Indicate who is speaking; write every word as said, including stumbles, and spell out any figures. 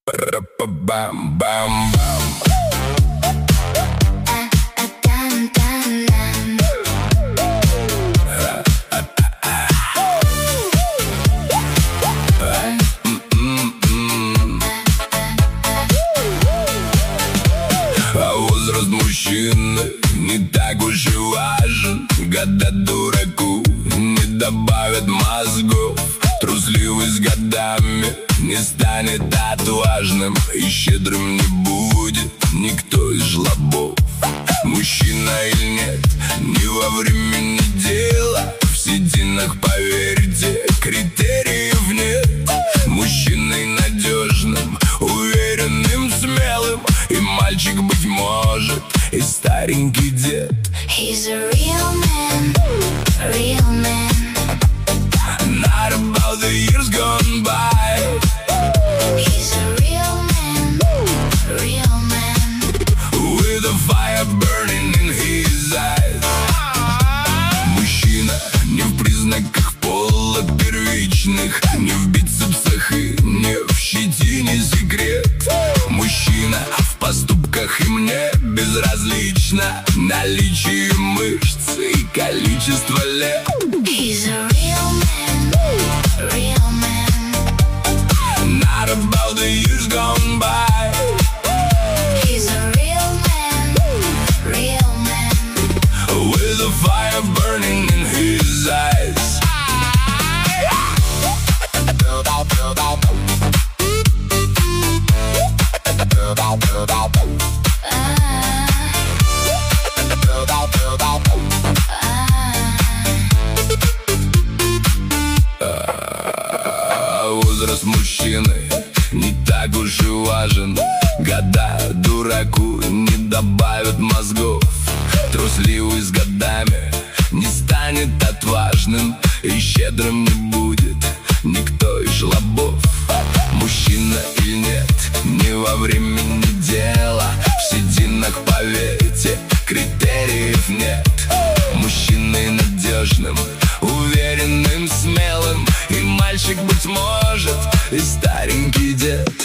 Speaker 1: Бам-бам-бам. А возраст мужчины не так уж и важен. Года дураку не добавят мозгов. Трусливый с годами не станет отважным, и щедрым не будет никто из жлобов. Мужчина или нет, не во времени дело. В сединах, поверьте, критериев нет. Мужчиной надежным, уверенным, смелым, и мальчик, быть может, и старенький дед.
Speaker 2: He's a real man, real man.
Speaker 1: Not about the years gone by.
Speaker 2: He's a real man, real man.
Speaker 1: With a fire burning in his eyes. Мужчина не в признаках пола первичных, не в бицепсах и не в щетине секрет. Мужчина в поступках, и мне безразлично наличие мышц и количество лет.
Speaker 2: He's a real man, real man.
Speaker 1: Not about the years gone by.
Speaker 2: He's a real man, real man.
Speaker 1: With a fire burning in his eyes. Возраст мужчины не так уж и важен. Года дураку не добавят мозгов. Трусливый с годами не станет отважным, и щедрым не будет никто из жлобов. Мужчина или нет, не во времени дело. В сединах, поверьте, критериев нет. Мужчиной надежным, уверенным, смелым, и мальчик, быть может, и старенький дед.